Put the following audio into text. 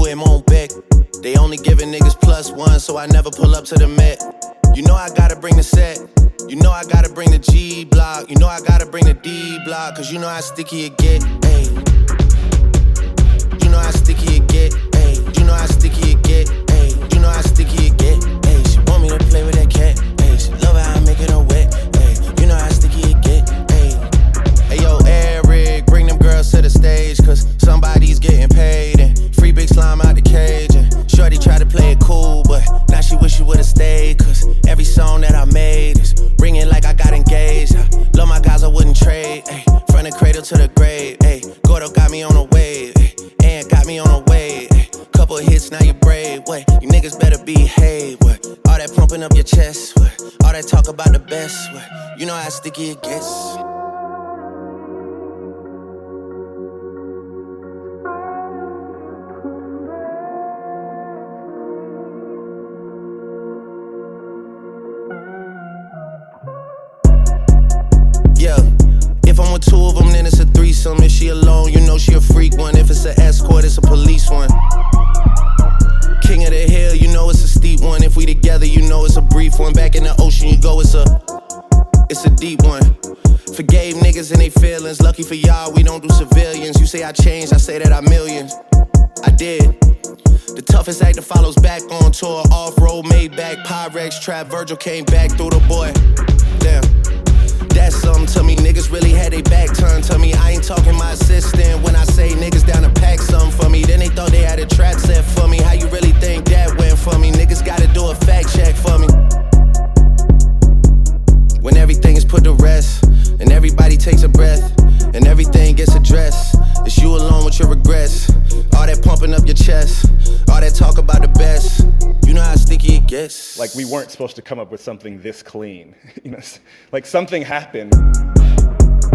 do it mon bec. They only giving niggas +1, so I never pull up to the Met. You know I gotta bring the set. You know I gotta bring the G block. You know I gotta bring the D block. Cause you know how sticky it get, ayy. You know how sticky it get, ayy. You know how sticky it get, ayy. You know how sticky it get, ayy. She want me to play with that cat, ayy. She love how I make it her wet, ayy. You know how sticky it get, ayy. Hey yo, Eric, bring them girls to the stage. Cause somebody's getting paid. And free big slime out the cage. And shorty tried to play it cool, but now she wish she would've stayed. Cause every song that I made is ringing like I got engaged. I love my guys, I wouldn't trade. Ay, from the cradle to the grave. Ay, Gordo got me on a wave. Ay, and got me on a wave. Ay, couple hits, now you brave. Wait, you niggas better behave. What? All that pumping up your chest. What? All that talk about the best. What? You know how sticky it gets. Yeah, if I'm with two of them, then it's a threesome. If she alone, you know she a freak one. If it's an escort, it's a police one. King of the hill, you know it's a steep one. If we together, you know it's a brief one. Back in the ocean, you go, it's a deep one. Forgave niggas and they feelings. Lucky for y'all, we don't do civilians. You say I changed, I say that I millions. I did. The toughest actor follows back on tour. Off-road, Maybach, Pyrex, Trap. Virgil came back through the boy. Damn. That's something to me, niggas really had they back turned to me. I ain't talking my assistant when I say niggas down to pack something for me. Then they thought they had a trap set for me. How you really think that went for me? Niggas gotta do a fact check for me. When everything is put to rest, and everybody takes a breath, and everything gets addressed, it's you alone with your regrets. All that pumping up your chest, all that talk about the best. You know how sticky it gets. Like, we weren't supposed to come up with something this clean. You know, like something happened.